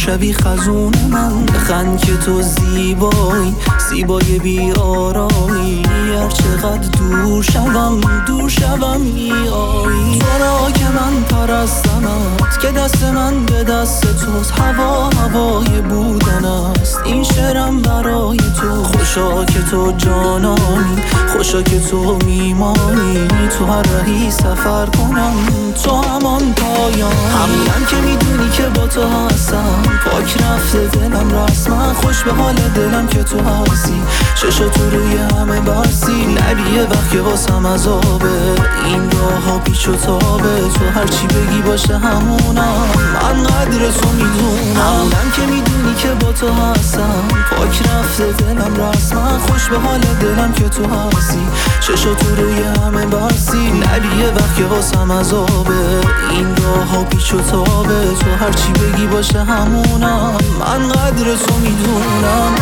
شبی خزون من، بخند که تو زیبایی، زیبای بیارایی. هر چقدر دور شوم میایی. تو را که من پرستمت، که دست من به دست توست. هوای بودن است این شعرم برای تو. خوشا که تو جانانی، خوشا که تو میمانی. تو هر رهی سفر کنم، تو همان پایان. همونم که میدونی که با تو هستم، پاک رفته دلم رسما. خوش به حال دلم که تو هستی، چشا تو روی همه برسی. نبیه وقت که واسم عذابه، این راه ها پیچ و تابه. تو هرچی بگی باشه همونم، من قدر تو میدونم. همونم که میدونی که با تو هستم، پاک رفته دلم رسما. خوش به حال دلم که تو هستی، چشا تو روی همه برسی. نبیه وقت که واسم عذابه، این راه ها پیچ و تابه. تو هرچی بگی باشه همونم، من قدر تو میدونم.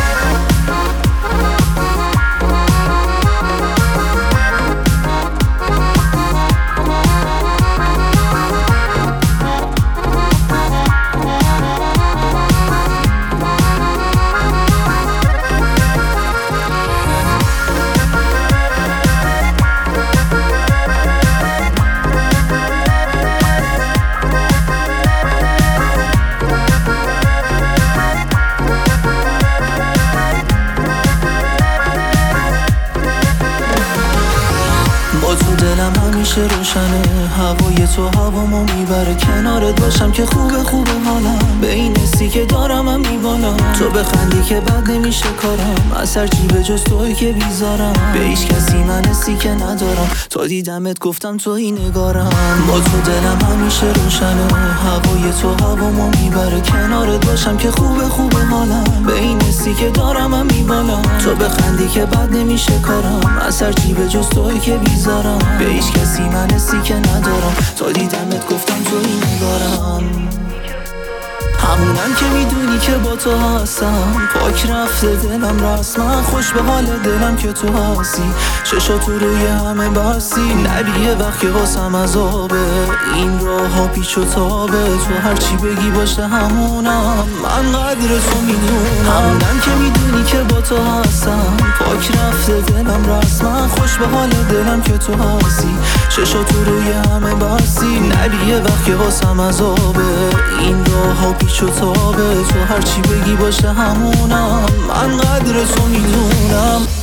تو دلم همیشه روشنه، هوای تو هوامو میبره. کنارت باشم که خوبه حالم، به این حسی که دارم هم میبالم. تو بخندی که بد نمیشه کارم، از هر چی به جز توی که بیزارم. به هیچ کسی من حسی که ندارم، تا دیدمت گفتم توی نگارم. با تو دلم همیشه روشنه، هوای تو هوامو میبره. کنارت باشم که خوبه حالم، به این حسی که دارم هم میبالم. تو بخندی که بد نمیشه کارم، از هر چی به جز توی که بیزارم. به هیچ کسی من حسی که ندارم، تا دیدمت گفتم توی نگارم. همونم که میدونی که با تو هستم، پاک رفته دلم رسما. خوش به حال دلم که تو هستی، چشا تو روی همه برسی. نبیه وقت که واسم عذابه، این راه ها پیچ و تابه. تو هرچی بگی باشه همونم، من قدر تو میدونم. همونم که میدونی که با تو هستم، پاک رفته دلم رسما. خوش به حال دلم که تو هستی، چشا تو روی همه برسی. نبیه وقت که واسم عذابه، این راه ها پیچ و تابه. تو هرچی بگی باشه همونم، من قدر تو میدونم.